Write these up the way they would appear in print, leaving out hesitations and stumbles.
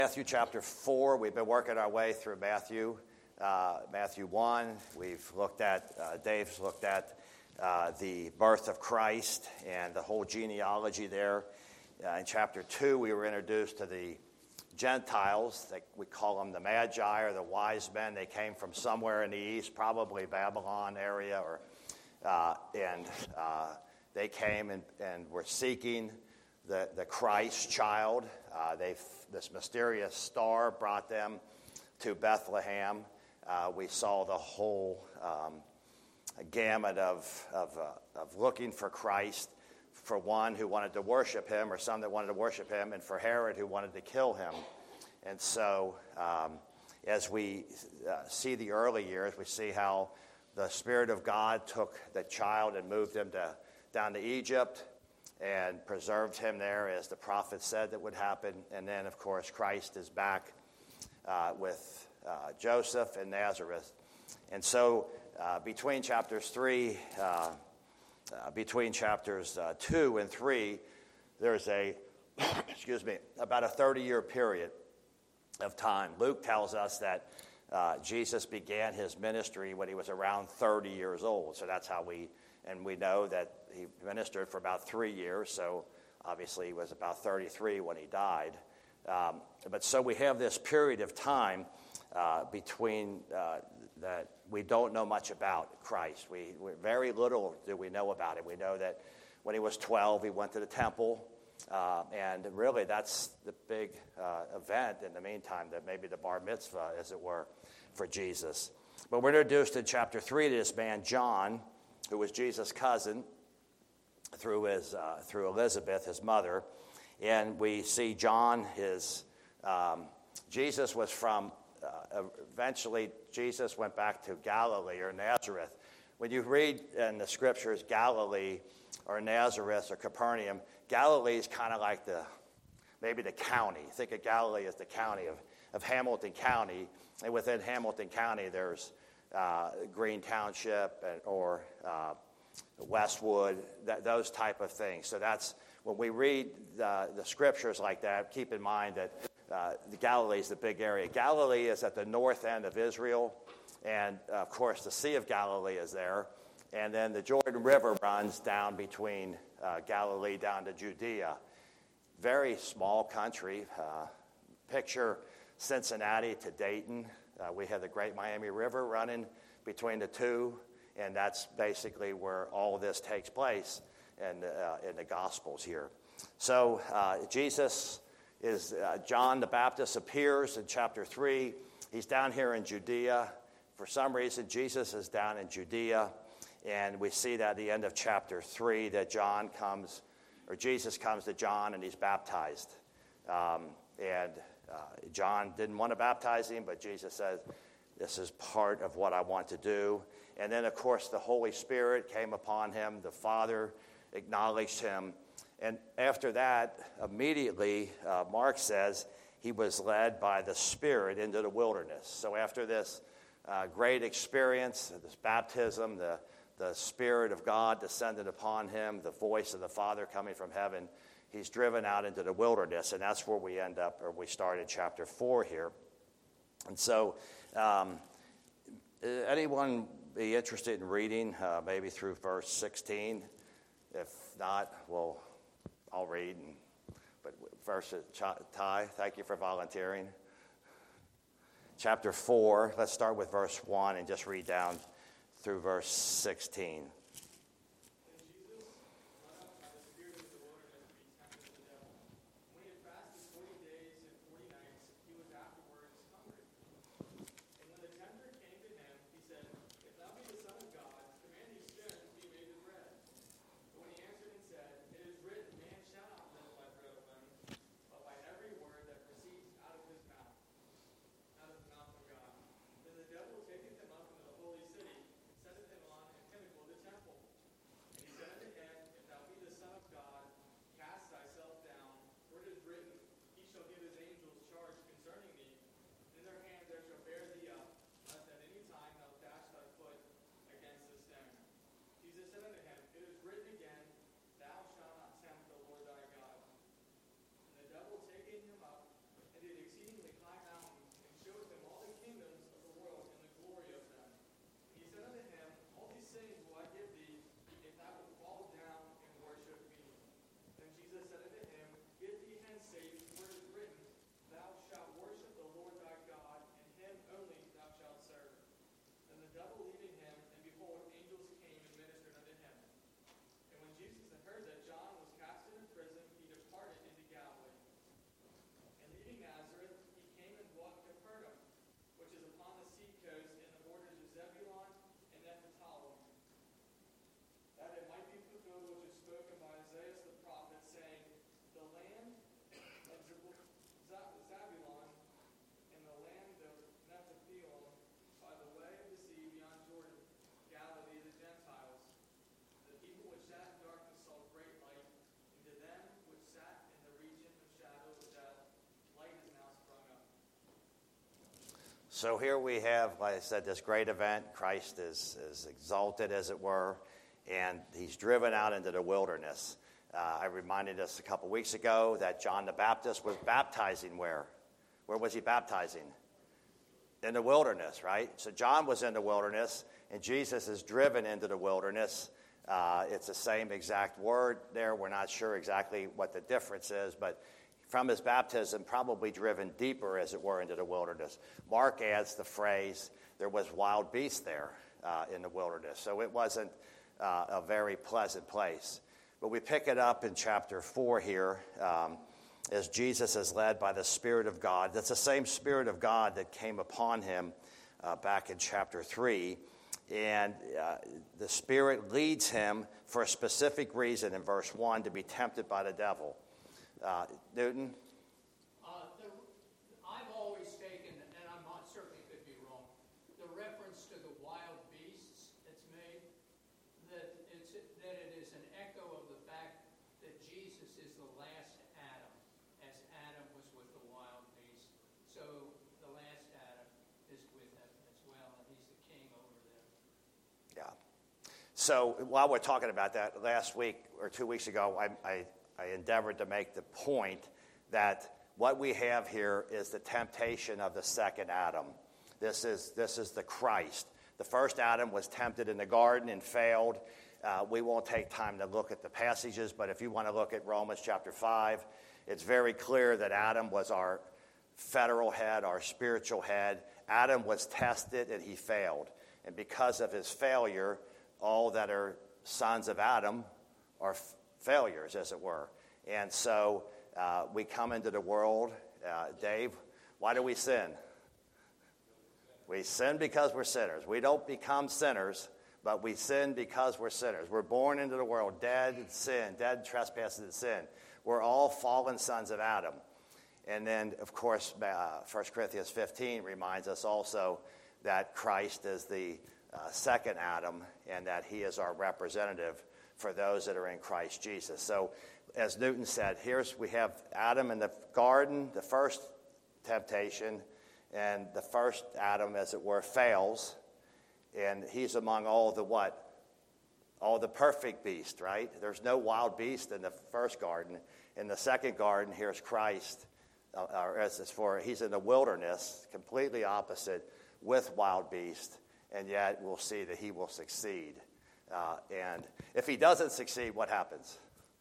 Matthew chapter 4, we've been working our way through Matthew 1. We've looked at, Dave's looked at the birth of Christ and the whole genealogy there. In chapter 2, we were introduced to the Gentiles. We call them the Magi or the wise men. They came from somewhere in the east, probably Babylon area, and they came and were seeking the Christ child. This mysterious star brought them to Bethlehem. We saw the whole gamut of looking for Christ, for one who wanted to worship him, or some that wanted to worship him, and for Herod who wanted to kill him. And so as we see the early years, we see how the Spirit of God took the child and moved him down to Egypt and preserved him there, as the prophet said that would happen. And then, of course, Christ is back with Joseph in Nazareth. And so between chapters 2 and 3, there's about a 30-year period of time. Luke tells us that Jesus began his ministry when he was around 30 years old. So that's how we know that he ministered for about 3 years. So obviously he was about 33 when he died. But so we have this period of time between that we don't know much about Christ. We very little do we know about him. We know that when he was 12, he went to the temple. And really that's the big event in the meantime, that maybe the bar mitzvah, as it were, for Jesus. But we're introduced in chapter 3 to this man, John, who was Jesus' cousin through Elizabeth, his mother. And we see John, Jesus was from, eventually Jesus went back to Galilee or Nazareth. When you read in the scriptures Galilee or Nazareth or Capernaum, Galilee is kind of like maybe the county. Think of Galilee as the county of Hamilton County. And within Hamilton County, there's Green Township or Westwood, those type of things. So that's, when we read the scriptures like that, keep in mind that the Galilee is the big area. Galilee is at the north end of Israel, and of course the Sea of Galilee is there. And then the Jordan River runs down between Galilee down to Judea. Very small country. Picture Cincinnati to Dayton. We have the Great Miami River running between the two, and that's basically where all of this takes place in the Gospels here. So John the Baptist appears in chapter 3. He's down here in Judea. For some reason, Jesus is down in Judea, and we see that at the end of chapter 3 that Jesus comes to John and he's baptized. John didn't want to baptize him, but Jesus said, this is part of what I want to do. And then, of course, the Holy Spirit came upon him. The Father acknowledged him. And after that, immediately, Mark says, he was led by the Spirit into the wilderness. So after this great experience, this baptism, the Spirit of God descended upon him, the voice of the Father coming from heaven, he's driven out into the wilderness, and that's where we start in chapter 4 here. And so, anyone be interested in reading maybe through verse 16? If not, I'll read. But verses, Ty, thank you for volunteering. Chapter 4, let's start with verse 1 and just read down through verse 16. So here we have, like I said, this great event. Christ is exalted, as it were, and he's driven out into the wilderness. I reminded us a couple weeks ago that John the Baptist was baptizing where? Where was he baptizing? In the wilderness, right? So John was in the wilderness, and Jesus is driven into the wilderness. It's the same exact word there. We're not sure exactly what the difference is, but from his baptism, probably driven deeper, as it were, into the wilderness. Mark adds the phrase, there was wild beasts there in the wilderness. So it wasn't a very pleasant place. But we pick it up in chapter 4 here as Jesus is led by the Spirit of God. That's the same Spirit of God that came upon him back in chapter 3. And the Spirit leads him for a specific reason in verse 1 to be tempted by the devil. Newton? I've always taken, and I'm not certainly could be wrong, the reference to the wild beasts that's made, that it is an echo of the fact that Jesus is the last Adam, as Adam was with the wild beasts. So the last Adam is with them as well, and he's the king over them. Yeah. So while we're talking about that, last week or 2 weeks ago, I endeavored to make the point that what we have here is the temptation of the second Adam. This is the Christ. The first Adam was tempted in the garden and failed. We won't take time to look at the passages, but if you want to look at Romans chapter 5, it's very clear that Adam was our federal head, our spiritual head. Adam was tested and he failed. And because of his failure, all that are sons of Adam are failures, as it were. And so we come into the world. Dave, why do we sin? We sin because we're sinners. We don't become sinners, but we sin because we're sinners. We're born into the world dead in sin, dead in trespasses and sin. We're all fallen sons of Adam. And then, of course, 1 Corinthians 15 reminds us also that Christ is the second Adam and that he is our representative for those that are in Christ Jesus. So, as Newton said, we have Adam in the garden, the first temptation, and the first Adam, as it were, fails, and he's among all the what? All the perfect beasts, right? There's no wild beast in the first garden. In the second garden, here's Christ, he's in the wilderness, completely opposite, with wild beasts, and yet we'll see that he will succeed. And if he doesn't succeed, what happens?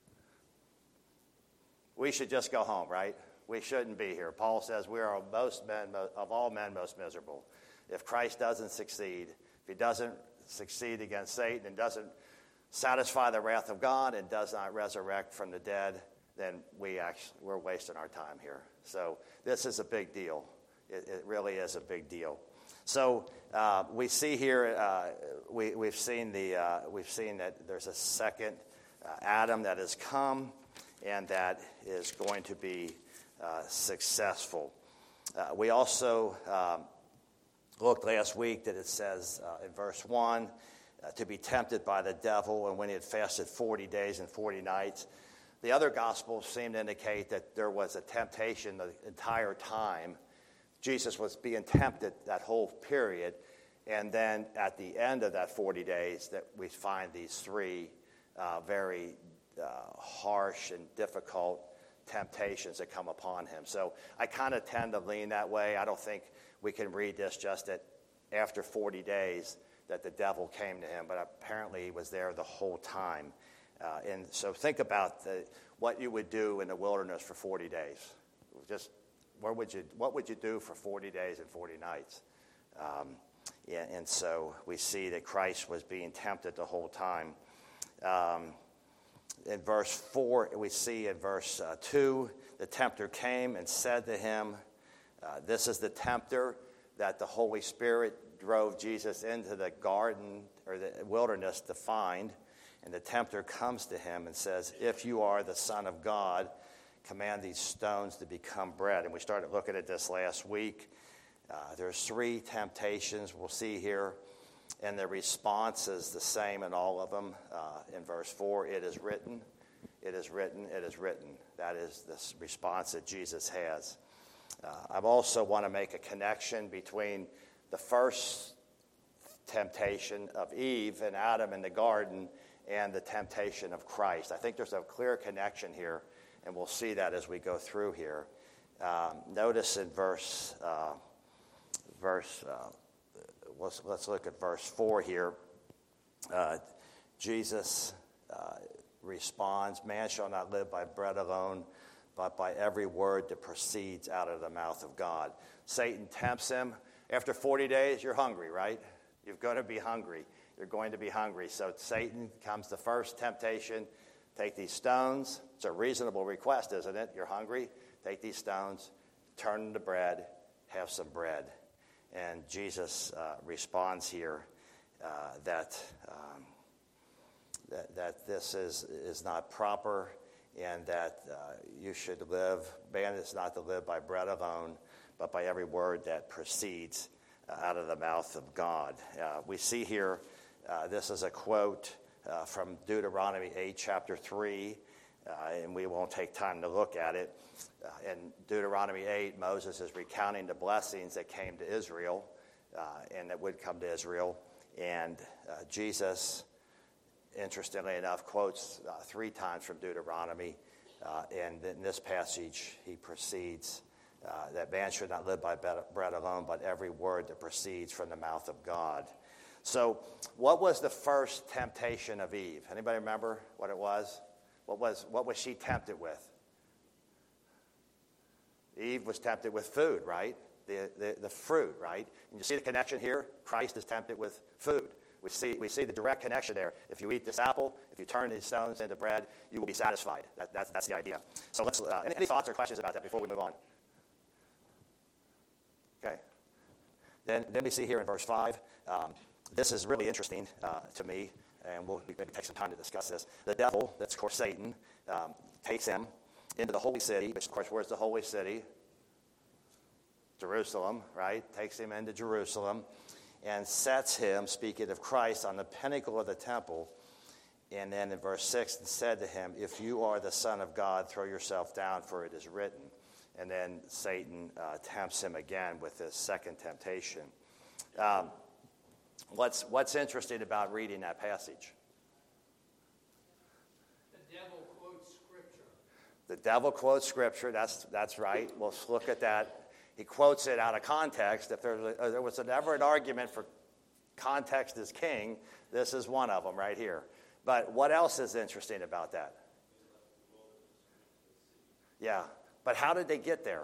We should just go home, right? We shouldn't be here. Paul says we are of all men most miserable. If Christ doesn't succeed, if he doesn't succeed against Satan and doesn't satisfy the wrath of God and does not resurrect from the dead, then we're wasting our time here. So this is a big deal. It really is a big deal. So we see here, we've seen that there's a second Adam that has come, and that is going to be successful. We also looked last week that it says in verse 1 to be tempted by the devil, and when he had fasted 40 days and 40 nights. The other Gospels seem to indicate that there was a temptation the entire time. Jesus was being tempted that whole period, and then at the end of that 40 days that we find these three very harsh and difficult temptations that come upon him. So I kind of tend to lean that way. I don't think we can read this just that after 40 days that the devil came to him, but apparently he was there the whole time. And so think about what you would do in the wilderness for 40 days. Just what would you do for 40 days and 40 nights? And so we see that Christ was being tempted the whole time. In verse 4, we see in verse 2, the tempter came and said to him, this is the tempter that the Holy Spirit drove Jesus into the garden or the wilderness to find. And the tempter comes to him and says, if you are the Son of God, command these stones to become bread. And we started looking at this last week. There's three temptations we'll see here. And the response is the same in all of them. In verse 4, it is written, it is written, it is written. That is the response that Jesus has. I also want to make a connection between the first temptation of Eve and Adam in the garden and the temptation of Christ. I think there's a clear connection here, and we'll see that as we go through here. Notice in let's look at verse 4 here. Jesus responds, "Man shall not live by bread alone, but by every word that proceeds out of the mouth of God." Satan tempts him. After 40 days, you're hungry, right? You're going to be hungry. You're going to be hungry. So Satan comes the first temptation. Take these stones. It's a reasonable request, isn't it? You're hungry. Take these stones, turn them to bread, have some bread. And Jesus responds here that this is not proper, and that you should live. Man is not to live by bread alone, but by every word that proceeds out of the mouth of God. We see here, this is a quote from Deuteronomy 8, chapter 3, and we won't take time to look at it. In Deuteronomy 8, Moses is recounting the blessings that came to Israel and that would come to Israel. And Jesus, interestingly enough, quotes 3 times from Deuteronomy. And in this passage, he proceeds that man should not live by bread alone, but every word that proceeds from the mouth of God. So what was the first temptation of Eve? Anybody remember what it was? What was she tempted with? Eve was tempted with food, right? The fruit, right? And you see the connection here? Christ is tempted with food. We see the direct connection there. If you eat this apple, if you turn these stones into bread, you will be satisfied. That's the idea. So let's. Any thoughts or questions about that before we move on? Okay. Then we see here in verse 5. This is really interesting to me, and we'll maybe take some time to discuss this. The devil, that's of course Satan, takes him into the holy city, which of course, where's the holy city? Jerusalem, right? Takes him into Jerusalem and sets him, speaking of Christ, on the pinnacle of the temple. And then in verse 6, and said to him, "If you are the Son of God, throw yourself down, for it is written." And then Satan tempts him again with his second temptation. What's interesting about reading that passage? The devil quotes Scripture. The devil quotes Scripture. That's right. We'll look at that. He quotes it out of context. If there was ever an argument for context is king, this is one of them right here. But what else is interesting about that? Yeah, but how did they get there?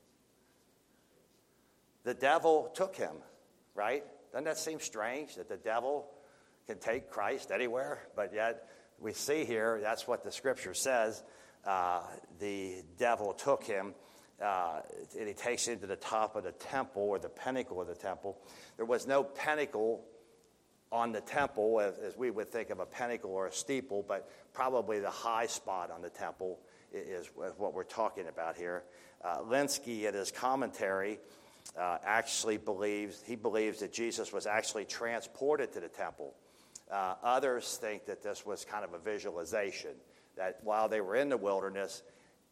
The devil took him, right? Doesn't that seem strange that the devil can take Christ anywhere? But yet we see here, that's what the Scripture says. The devil took him. And he takes him to the top of the temple, or the pinnacle of the temple. There was no pinnacle on the temple, as we would think of a pinnacle or a steeple, but probably the high spot on the temple is what we're talking about here. Linsky, in his commentary, actually believes that Jesus was actually transported to the temple. Others think that this was kind of a visualization, that while they were in the wilderness,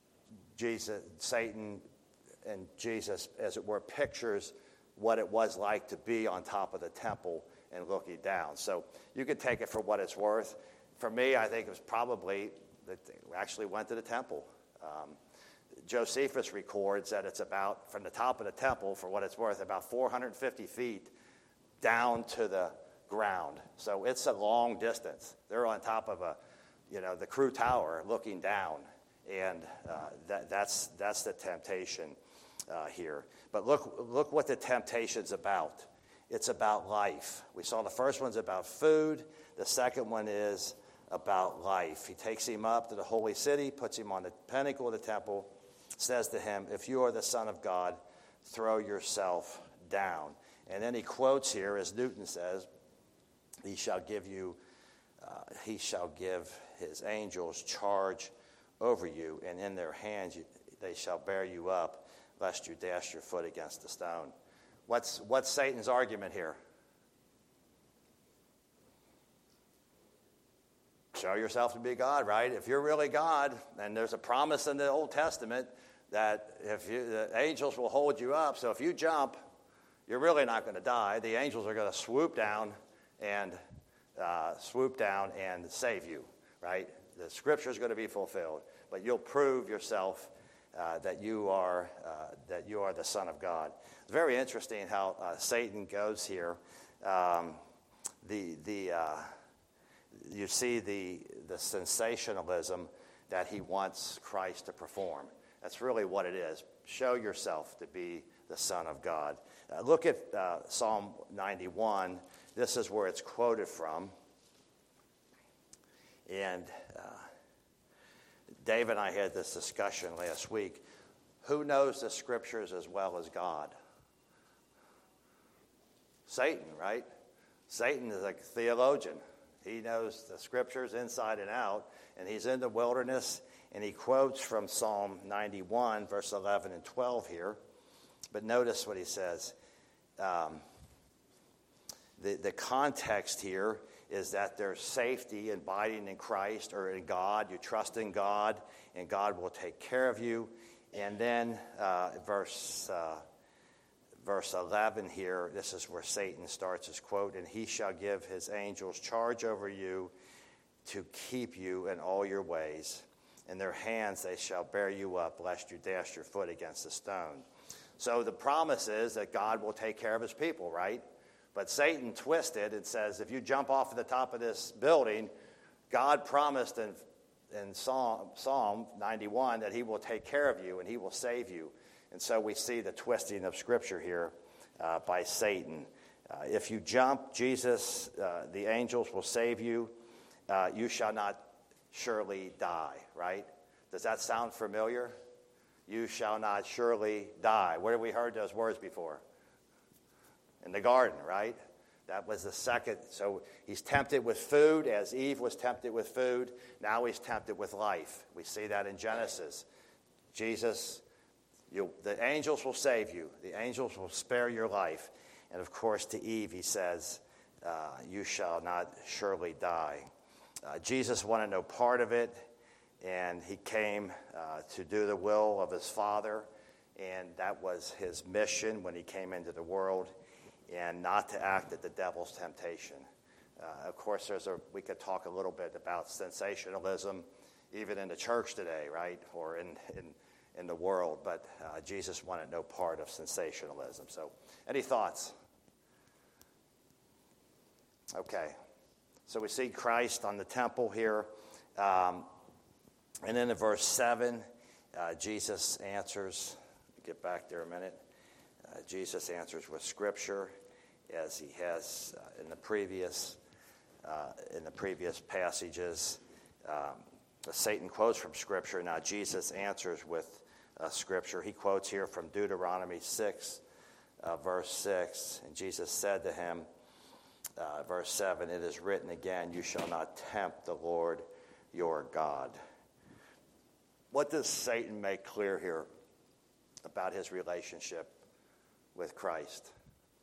Satan and Jesus, as it were, pictures what it was like to be on top of the temple and looking down. So you can take it for what it's worth. For me, I think it was probably that they actually went to the temple. Josephus records that it's about, from the top of the temple, for what it's worth, about 450 feet down to the ground. So it's a long distance. They're on top of the Crew Tower looking down. And that's the temptation here. But look what the temptation's about. It's about life. We saw the first one's about food. The second one is about life. He takes him up to the holy city, puts him on the pinnacle of the temple, says to him, "If you are the Son of God, throw yourself down." And then he quotes here, as Newton says, he shall give his angels charge over you, and in their hands they shall bear you up, lest you dash your foot against a stone. What's Satan's argument here? Show yourself to be God, right? If you're really God, and there's a promise in the Old Testament that the angels will hold you up. So if you jump, you're really not going to die. The angels are going to swoop down and save you, right? The scripture is going to be fulfilled, but you'll prove yourself that you are the Son of God. It's very interesting how Satan goes here. You see the sensationalism that he wants Christ to perform. That's really what it is. Show yourself to be the Son of God. Look at Psalm 91. This is where it's quoted from. And Dave and I had this discussion last week. Who knows the scriptures as well as God? Satan, right? Satan is a theologian. He knows the scriptures inside and out, and he's in the wilderness, and he quotes from Psalm 91, verse 11 and 12 here. But notice what he says. The context here is that there's safety in abiding in Christ or in God. You trust in God, and God will take care of you. And then verse 11 here, this is where Satan starts his quote, and he shall give his angels charge over you to keep you in all your ways. In their hands they shall bear you up, lest you dash your foot against a stone. So the promise is that God will take care of his people, right? But Satan twisted and says, if you jump off of the top of this building, God promised in Psalm 91 that he will take care of you and he will save you. And so we see the twisting of Scripture here by Satan. If you jump, Jesus, the angels will save you. You shall not surely die, right? Does that sound familiar? You shall not surely die. Where have we heard those words before? In the garden, right? That was the second. So he's tempted with food as Eve was tempted with food. Now he's tempted with life. We see that in Genesis. Jesus, the angels will save you. The angels will spare your life. And of course to Eve he says, you shall not surely die. Jesus wanted no part of it. And he came to do the will of his Father. And that was his mission when he came into the world. And not to act at the devil's temptation. Of course, we could talk a little bit about sensationalism, even in the church today, right, or in the world. But Jesus wanted no part of sensationalism. So, any thoughts? Okay. So we see Christ on the temple here, and then in verse 7, Jesus answers. Get back there a minute. Jesus answers with Scripture, as he has in the previous passages. Satan quotes from Scripture. Now Jesus answers with Scripture. He quotes here from Deuteronomy 6, verse 6. And Jesus said to him, verse 7, it is written again, you shall not tempt the Lord your God. What does Satan make clear here about his relationship with Christ?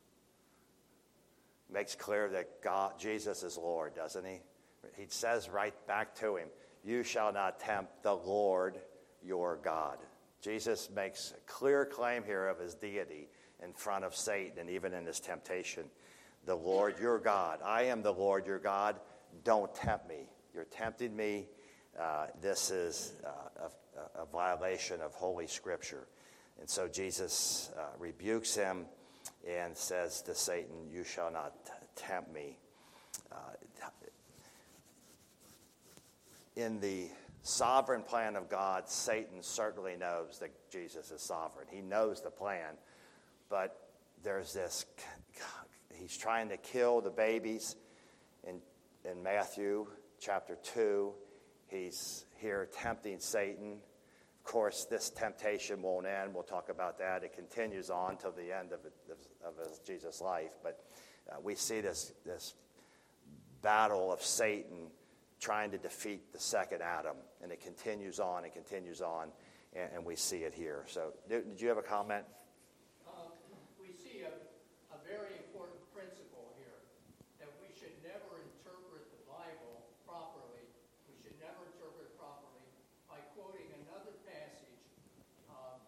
Makes clear that Jesus is Lord, doesn't he? He says right back to him, you shall not tempt the Lord your God. Jesus makes a clear claim here of his deity in front of Satan and even in his temptation. The Lord your God. I am the Lord your God. Don't tempt me. You're tempting me. This is a violation of Holy Scripture. And so Jesus rebukes him and says to Satan, you shall not tempt me. In the sovereign plan of God, Satan certainly knows that Jesus is sovereign. He knows the plan, but there's this, he's trying to kill the babies in Matthew chapter 2. He's here tempting Satan. Of course, this temptation won't end. We'll talk about that. It continues on till the end of Jesus' life. But we see this battle of Satan trying to defeat the second Adam. And it continues on and continues on. And we see it here. So did you have a comment? We see a very important principle here, that we should never interpret the Bible properly. We should never interpret it properly by quoting another passage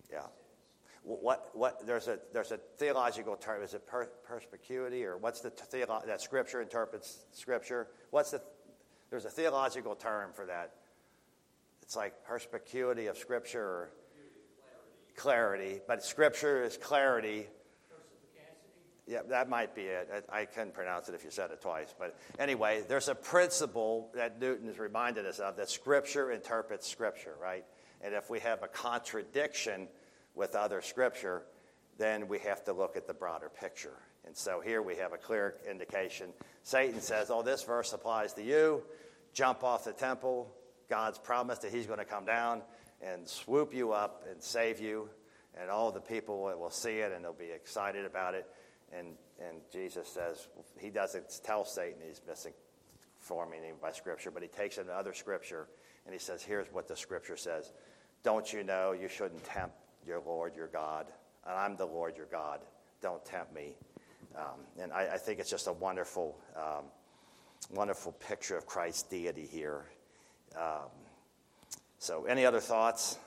Yeah. What there's a theological term. Is it perspicuity, or what's that Scripture interprets Scripture? There's a theological term for that. It's like perspicuity of Scripture, or clarity. But Scripture is clarity. Yeah, that might be it. I couldn't pronounce it if you said it twice. But anyway, there's a principle that Newton has reminded us of, that Scripture interprets Scripture, right? And if we have a contradiction with other Scripture, then we have to look at the broader picture. And so here we have a clear indication. Satan says, oh, this verse applies to you. Jump off the temple. God's promised that he's going to come down and swoop you up and save you. And all the people will see it and they'll be excited about it. And Jesus says, he doesn't tell Satan he's misinforming him by Scripture, but he takes another Scripture and he says, here's what the Scripture says. Don't you know you shouldn't tempt your Lord, your God? And I'm the Lord, your God. Don't tempt me. And I think it's just a wonderful, wonderful picture of Christ's deity here. So any other thoughts?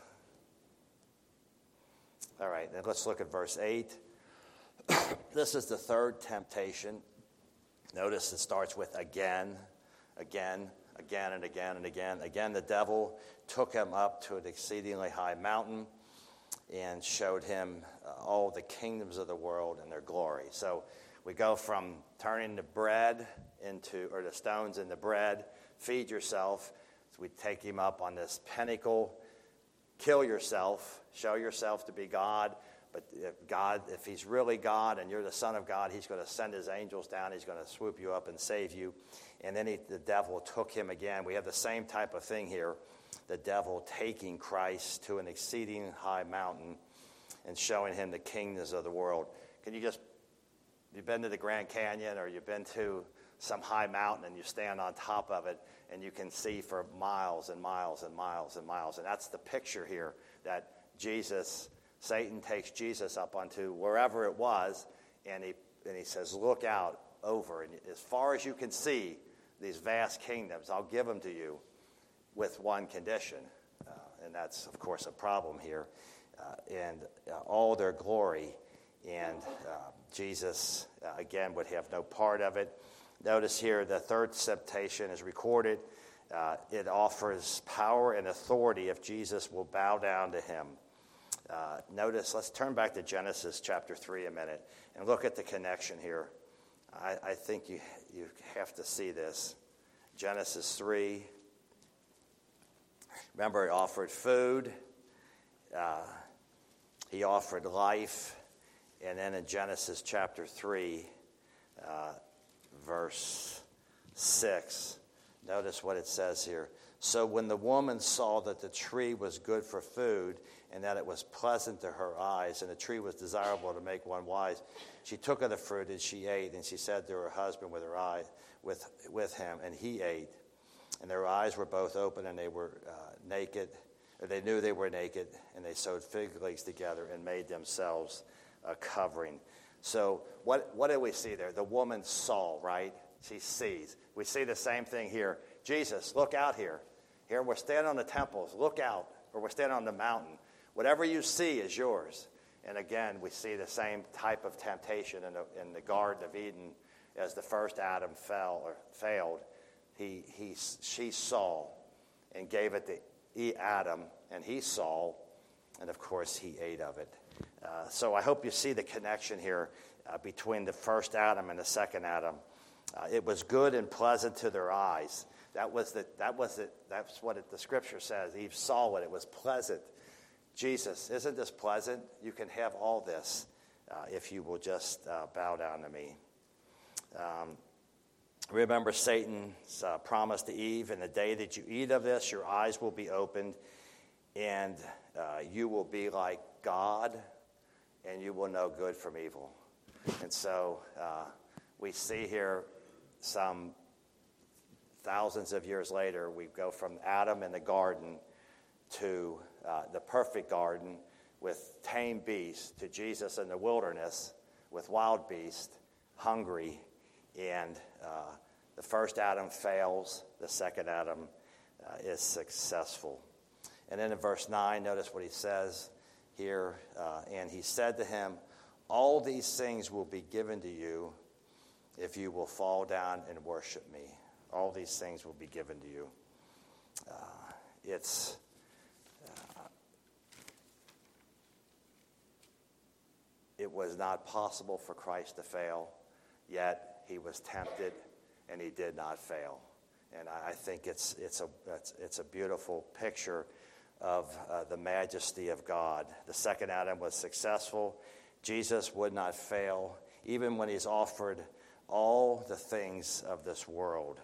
All right, then let's look at verse 8. This is the third temptation. Notice it starts with again, again, again, and again, and again. Again, the devil took him up to an exceedingly high mountain and showed him all the kingdoms of the world and their glory. So we go from turning the bread or the stones into bread, feed yourself. So we take him up on this pinnacle, kill yourself, show yourself to be God. But if he's really God and you're the Son of God, he's going to send his angels down. He's going to swoop you up and save you. And then the devil took him again. We have the same type of thing here. The devil taking Christ to an exceeding high mountain and showing him the kingdoms of the world. You've been to the Grand Canyon, or you've been to some high mountain and you stand on top of it and you can see for miles and miles and miles and miles. And that's the picture here, that Satan takes Jesus up onto wherever it was, and he says, look out over, and as far as you can see these vast kingdoms, I'll give them to you with one condition. And that's, of course, a problem here. And all their glory. And Jesus, again, would have no part of it. Notice here the third temptation is recorded. It offers power and authority if Jesus will bow down to him. Notice, let's turn back to Genesis chapter 3 a minute and look at the connection here. I think you have to see this. Genesis 3. Remember, he offered food. He offered life. And then in Genesis chapter 3, verse 6, notice what it says here. So when the woman saw that the tree was good for food, and that it was pleasant to her eyes, and the tree was desirable to make one wise, she took of the fruit and she ate, and she said to her husband with him, and he ate. And their eyes were both open, and they were naked. Or they knew they were naked, and they sewed fig leaves together and made themselves a covering. So what do we see there? The woman saw, right? She sees. We see the same thing here. Jesus, look out here. Here we're standing on the temples. Look out. Or we're standing on the mountain. Whatever you see is yours. And again, we see the same type of temptation in the Garden of Eden as the first Adam failed. She saw and gave it to Adam, and he saw, and of course he ate of it. So I hope you see the connection here between the first Adam and the second Adam. It was good and pleasant to their eyes. That's what the Scripture says. Eve saw it. It was pleasant. Jesus, isn't this pleasant? You can have all this if you will just bow down to me. Remember Satan's promise to Eve, in the day that you eat of this, your eyes will be opened, and you will be like God, and you will know good from evil. And so we see here some thousands of years later, we go from Adam in the garden to the perfect garden with tame beasts, to Jesus in the wilderness with wild beasts, hungry, and the first Adam fails, the second Adam is successful. And then in verse 9, notice what he says. here. And he said to him, all these things will be given to you if you will fall down and worship me. All these things will be given to you. It was not possible for Christ to fail, yet he was tempted and he did not fail. And I think it's a beautiful picture of the majesty of God. The second Adam was successful. Jesus would not fail, even when he's offered all the things of this world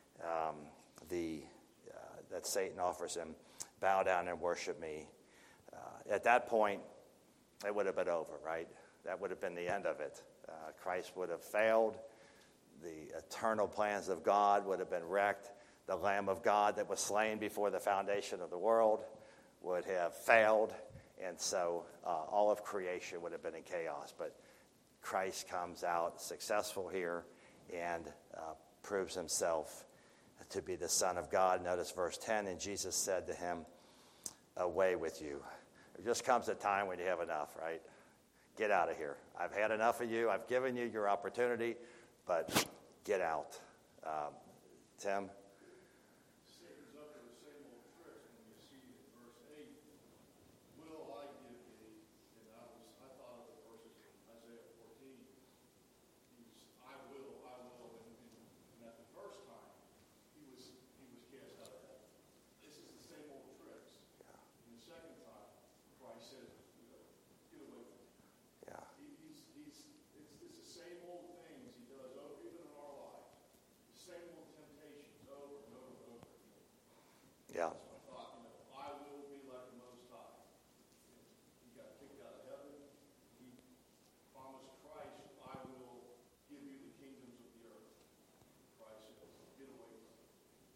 that Satan offers him. Bow down and worship me. At that point, it would have been over, right? That would have been the end of it. Christ would have failed. The eternal plans of God would have been wrecked. The Lamb of God that was slain before the foundation of the world would have failed. And so all of creation would have been in chaos. But Christ comes out successful here and proves himself to be the Son of God. Notice verse 10, and Jesus said to him, away with you. There just comes a time when you have enough, right? Get out of here. I've had enough of you. I've given you your opportunity, but get out. Tim? Satan's up to the same old tricks when you see in verse 8, will I give thee, and I thought of the verses in Isaiah 14, I will, and at the first time, he was cast out of heaven. This is the same old tricks. Yeah. And the second time, Christ said, get away from me. Yeah. It's the same old things he does over, even in our lives. The same old temptations over and over and over again. Yeah. I thought, I will be like the Most High. He got kicked out of heaven. He promised Christ, I will give you the kingdoms of the earth. Christ says, get away from me.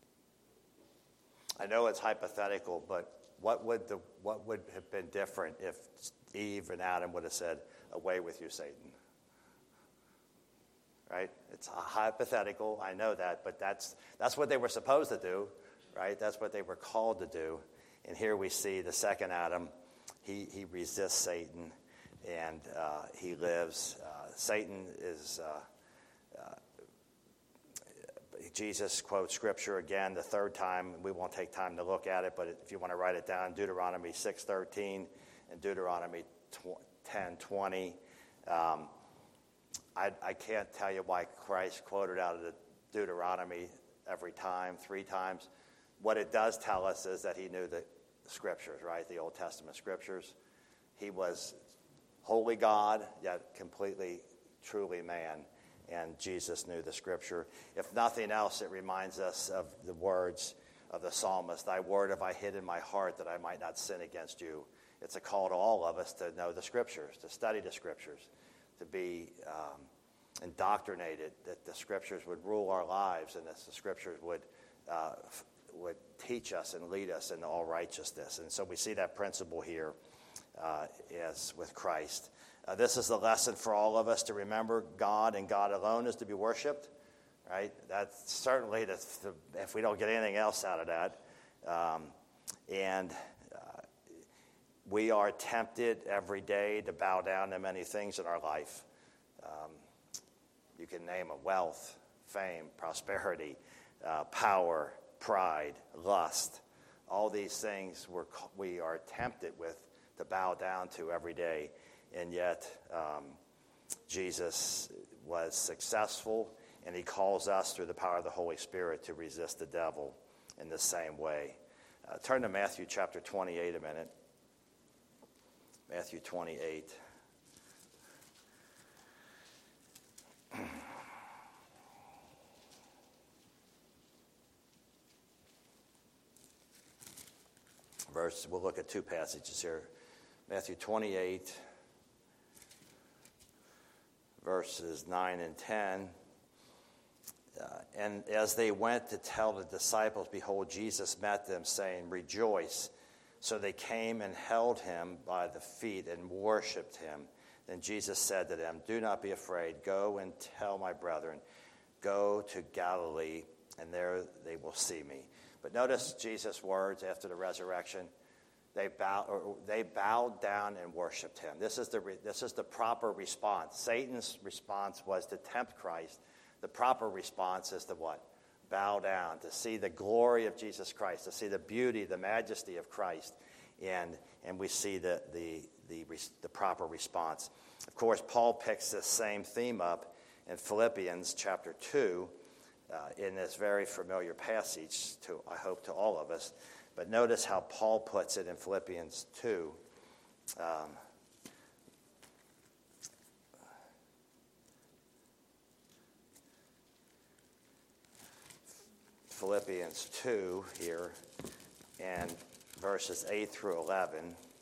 I know it's hypothetical, but what would have been different if Eve and Adam would have said, away with you, Satan? Right? It's a hypothetical, I know that, but that's what they were supposed to do, right? That's what they were called to do. And here we see the second Adam, he resists Satan, and he lives. Satan is... Jesus quotes Scripture again the third time. We won't take time to look at it, but if you want to write it down, Deuteronomy 6:13 and Deuteronomy 10:20. I can't tell you why Christ quoted out of the Deuteronomy every time, 3 times. What it does tell us is that he knew the Scriptures, right? The Old Testament Scriptures. He was holy God, yet completely, truly man. And Jesus knew the Scripture. If nothing else, it reminds us of the words of the psalmist, thy word have I hid in my heart that I might not sin against you. It's a call to all of us to know the Scriptures, to study the Scriptures, to be indoctrinated, that the Scriptures would rule our lives and that the Scriptures would teach us and lead us into all righteousness. And so we see that principle here as with Christ. This is the lesson for all of us to remember God and God alone is to be worshipped, right? That's certainly, if we don't get anything else out of that. We are tempted every day to bow down to many things in our life. You can name them: wealth, fame, prosperity, power, pride, lust. All these things we are tempted to bow down to every day. And yet, Jesus was successful, and he calls us through the power of the Holy Spirit to resist the devil in the same way. Turn to Matthew chapter 28 a minute. Matthew 28. We'll look at 2 passages here. Matthew 28. Verses 9 and 10. And as they went to tell the disciples, behold, Jesus met them, saying, rejoice. So they came and held him by the feet and worshipped him. Then Jesus said to them, do not be afraid. Go and tell my brethren, go to Galilee, and there they will see me. But notice Jesus' words after the resurrection. They bowed down and worshipped him. This is the proper response. Satan's response was to tempt Christ. The proper response is to what? Bow down, to see the glory of Jesus Christ, to see the beauty, the majesty of Christ, and we see the proper response. Of course, Paul picks this same theme up in Philippians chapter 2, in this very familiar passage, I hope to all of us. But notice how Paul puts it in Philippians 2. Philippians 2 here, and verses 8 through 11.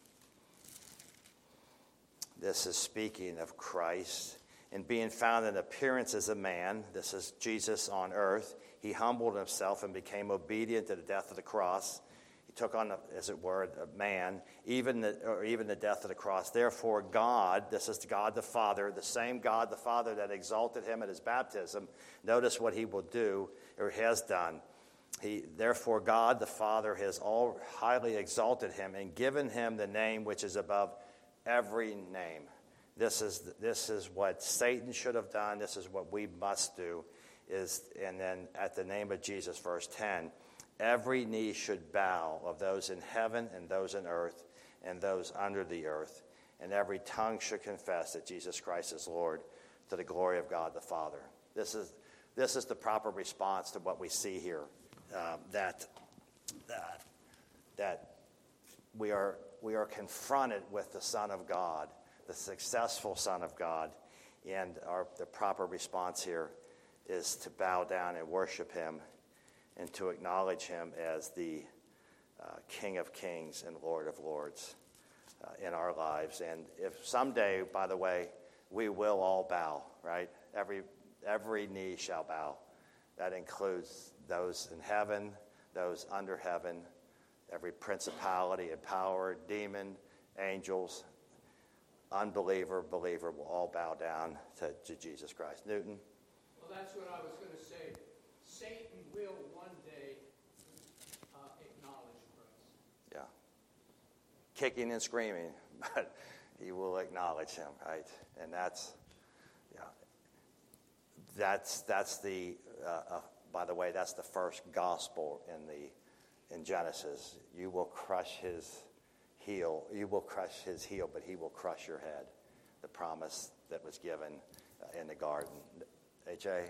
This is speaking of Christ. And being found in appearance as a man, this is Jesus on earth, he humbled himself and became obedient to the death of the cross. He took on, as it were, a man, even the death of the cross. Therefore God, this is God the Father, the same God the Father that exalted him at his baptism. Notice what he will do, or has done. Therefore God the Father has all highly exalted him and given him the name which is above every name. This is what Satan should have done. This is what we must do. And then at the name of Jesus, verse 10, every knee should bow of those in heaven and those in earth and those under the earth, and every tongue should confess that Jesus Christ is Lord, to the glory of God the Father. This is the proper response to what we see here, that we are confronted with the Son of God, the successful Son of God, and the proper response here is to bow down and worship him and to acknowledge him as the King of Kings and Lord of Lords in our lives. And if someday, by the way, we will all bow, right? Every knee shall bow. That includes those in heaven, those under heaven, every principality and power, demon, angels, unbeliever, believer will all bow down to Jesus Christ. Newton? Well, that's what I was going to say. Satan will one day acknowledge Christ. Yeah. Kicking and screaming, but he will acknowledge him, right? And that's the, by the way, that's the first gospel in Genesis. You will crush his heel. You will crush his heel, but he will crush your head. The promise that was given in the garden. AJ?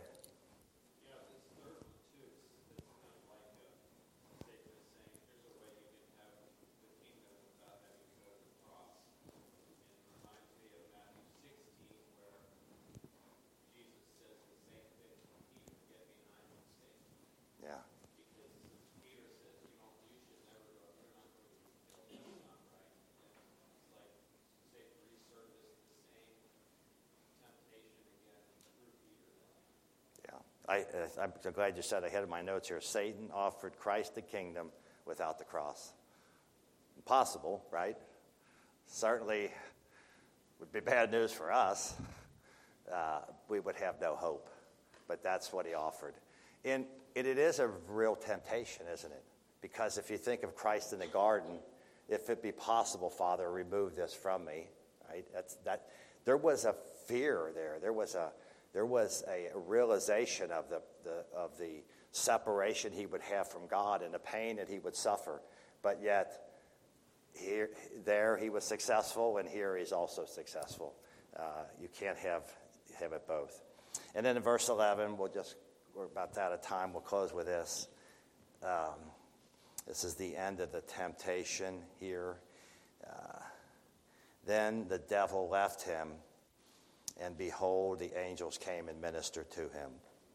I'm glad you said ahead of my notes here. Satan offered Christ the kingdom without the cross. Impossible, right? Certainly would be bad news for us. We would have no hope. But that's what he offered. And it is a real temptation, isn't it? Because if you think of Christ in the garden, if it be possible, Father, remove this from me. Right? There was a fear there. There was a realization of the separation he would have from God and the pain that he would suffer. But yet, there he was successful, and here he's also successful. You can't have it both. And then in verse 11, we're about out of time. We'll close with this. This is the end of the temptation here. Then the devil left him, and behold, the angels came and ministered to him.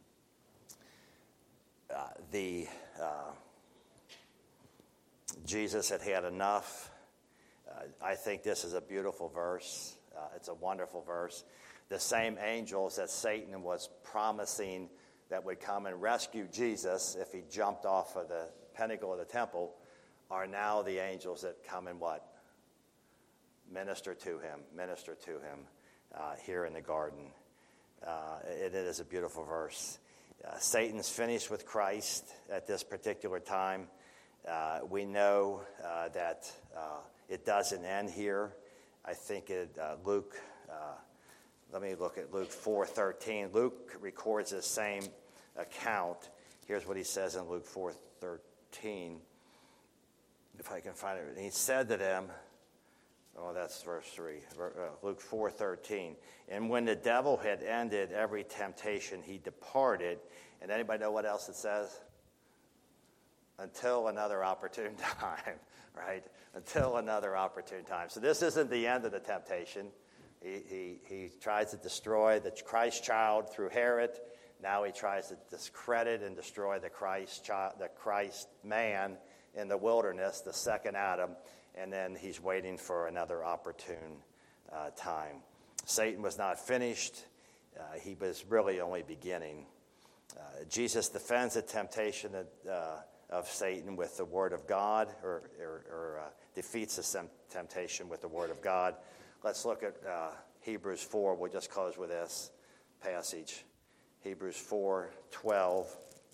Jesus had enough. I think this is a beautiful verse. It's a wonderful verse. The same angels that Satan was promising that would come and rescue Jesus if he jumped off of the pinnacle of the temple are now the angels that come and what? Minister to him here in the garden. It is a beautiful verse. Satan's finished with Christ at this particular time. We know that it doesn't end here. I think Luke, let me look at Luke 4:13. Luke records the same account. Here's what he says in Luke 4:13. If I can find it. He said to them, that's verse 3, Luke 4:13. And when the devil had ended every temptation, he departed. And anybody know what else it says? Until another opportune time, right? Until another opportune time. So this isn't the end of the temptation. He tries to destroy the Christ child through Herod. Now he tries to discredit and destroy the Christ man in the wilderness, the second Adam, and then he's waiting for another opportune time. Satan was not finished. He was really only beginning. Jesus defends the temptation of Satan with the Word of God, or defeats the temptation with the Word of God. Let's look at Hebrews 4. We'll just close with this passage. Hebrews 4:12.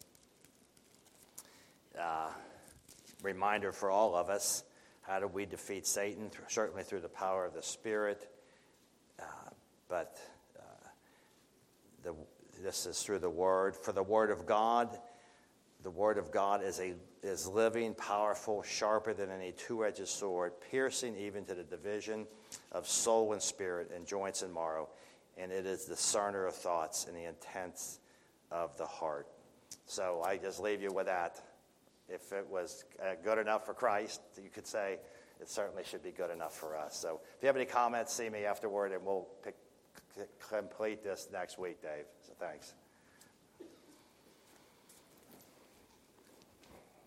Reminder for all of us, how do we defeat Satan? Certainly through the power of the Spirit, but this is through the Word. For the Word of God is living, powerful, sharper than any two-edged sword, piercing even to the division of soul and spirit and joints and marrow, and it is the discerner of thoughts and the intents of the heart. So I just leave you with that. If it was good enough for Christ, you could say it certainly should be good enough for us. So if you have any comments, see me afterward, and we'll complete this next week, Dave. So thanks.